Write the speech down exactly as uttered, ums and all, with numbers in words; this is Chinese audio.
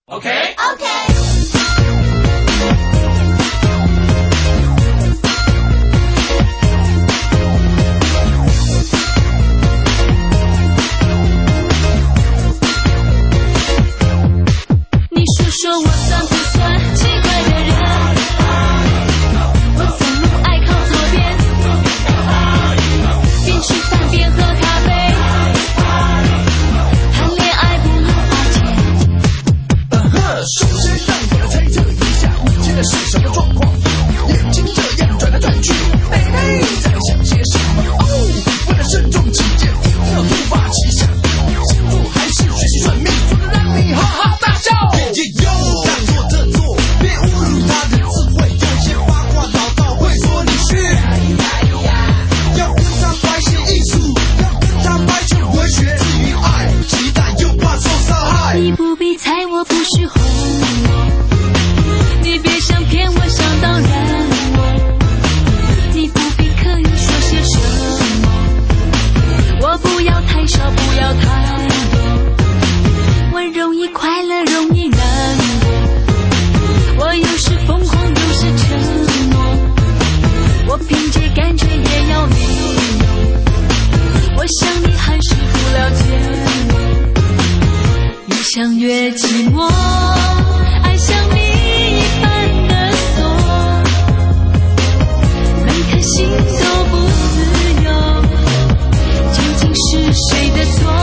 OK OK。 你说说我算不算奇怪的人？我走路爱靠左边，边吃饭边喝咖啡，谈恋爱不用花钱。 首先让我来猜测一下，你现在是什么状况？眼睛这样转来转去，妹妹在想些什么？哦，为了慎重起见，一定要突发奇想，星座还是学习算命，说的让你哈哈大笑。也有让做这做，别侮辱他的智慧。有些八卦老道会说你是，要跟他白写艺术，要跟他白学文学。至于爱，期待又怕受伤害。 你不必猜我不是红我，你别想骗我想当然我，你不必刻意说些什么，我不要太少不要太多，我容易快乐容易难过，我有时疯狂有时沉默，我凭借感觉也要理由，我想你还是不了解我，越想越寂寞，爱像你一般的锁，每颗心都不自由，究竟是谁的错？